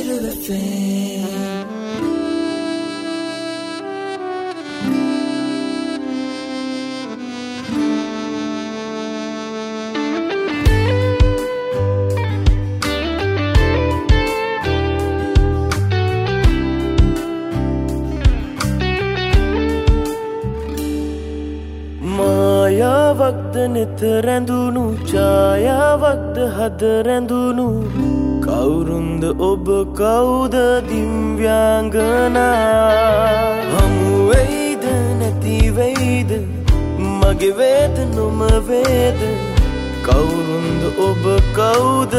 Live FM. मायावक्त नित रැඳුණු ඡායාවක්ද හද රැඳුණු කවුරුන්ද ඔබ කවුද දිව්‍යාංගනා හමු වෙයිද නැති වෙයිද මගේ වේද නොම වේද කවුරුන්ද ඔබ කවුද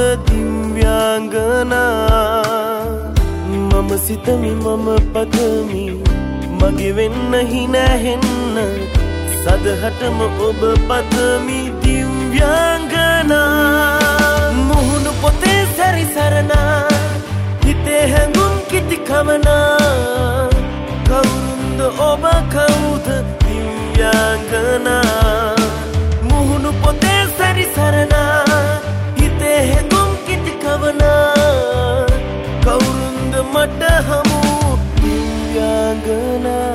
දිව්‍යාංගනා මම සිතමි මම පතමි මගේ වෙන්න හිනැහෙන්න සදහටම ඔබ පතමි දිව්‍යාංගනා මුහුණු පොතේ සැරිසරනා හිතේ හැඟුම් කිති කමනා කවුරුන්ද ඔබ කවුද දිව්‍යාංගනා මුහුණු පොතේ සැරිසරනා හිතේ හැඟුම් කිති කමනා කවුරුන්ද මට හමු දිව්‍යාංගනා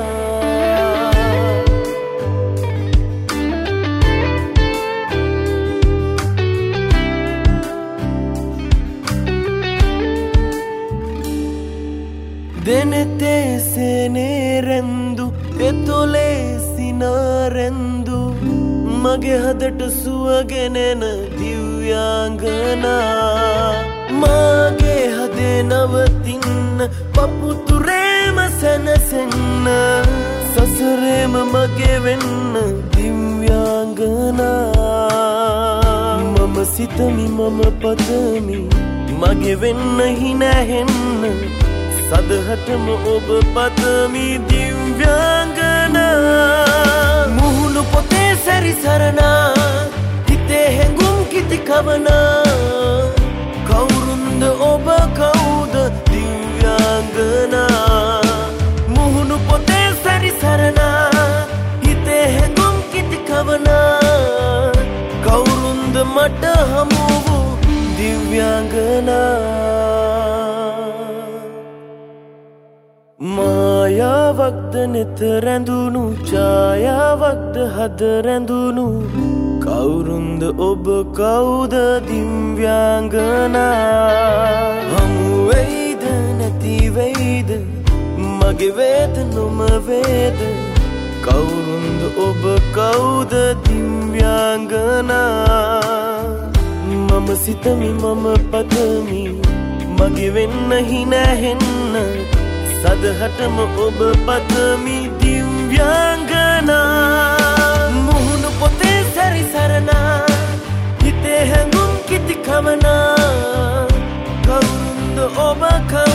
දෙනෙතේ සෙනෙරෙන්දු එතොලේ සිනාරෙන්දු මගේ හදට සුවගෙනෙන දිව්‍යාංගනා මගේ හදේ නවතින්න පපුතුරේම සැනසෙන්න සසරේම මගේ වෙන්න දිව්‍යාංගනා මම සිතමි මම පතමි මගේ වෙන්න හිනැහෙන්න සදහටම ඔබ පතමි දිව්‍යාංගනා මුහුණු පොතේ සැරිසරනා හිතේ හැඟුම් කිති කවනා කවුරුන්ද ඔබ කවුද දිව්‍යාංගනා මුහුණු පොතේ සැරිසරනා හිතේ හැඟුම් කිති කවනා කවුරුන්ද මට හමු වූ දිව්‍යාංගනා මායාවක්ද නිත රැඳුණු ඡායාවක්ද හද රැඳුණු කවුරුන්ද ඔබ කවුද දිව්‍යාංගනා හමු වෙයිද නැති වෙයිද මගේ වේද නොම වේද කවුරුන්ද ඔබ කවුද දිව්‍යාංගනා මම සිතමි මම පතමි මගේ වෙන්න හිනැහෙන්න සදහටම ඔබ පතමි දිව්‍යාංගනා මුහුණු පොතේ සැරිසරනා හිතේ හැඟුම් කිති කමනා කවුරුන්ද ඔබ කවුද